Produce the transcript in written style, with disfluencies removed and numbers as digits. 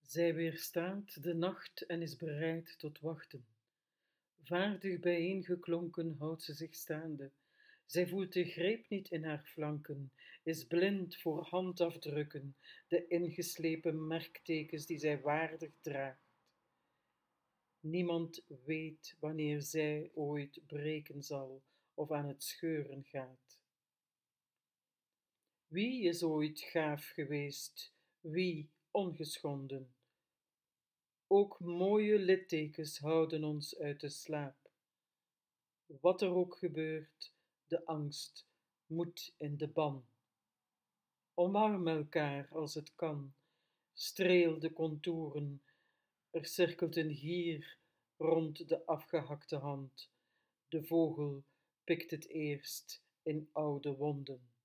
Zij weerstaat de nacht en is bereid tot wachten. Vaardig bijeengeklonken houdt ze zich staande. Zij voelt de greep niet in haar flanken, is blind voor handafdrukken, de ingeslepen merktekens die zij waardig draagt. Niemand weet wanneer zij ooit breken zal of aan het scheuren gaat. Wie is ooit gaaf geweest, wie ongeschonden? Ook mooie littekens houden ons uit de slaap. Wat er ook gebeurt, de angst moet in de ban. Omarm elkaar als het kan, streel de contouren. Er cirkelt een gier rond de afgehakte hand. De vogel pikt het eerst in oude wonden.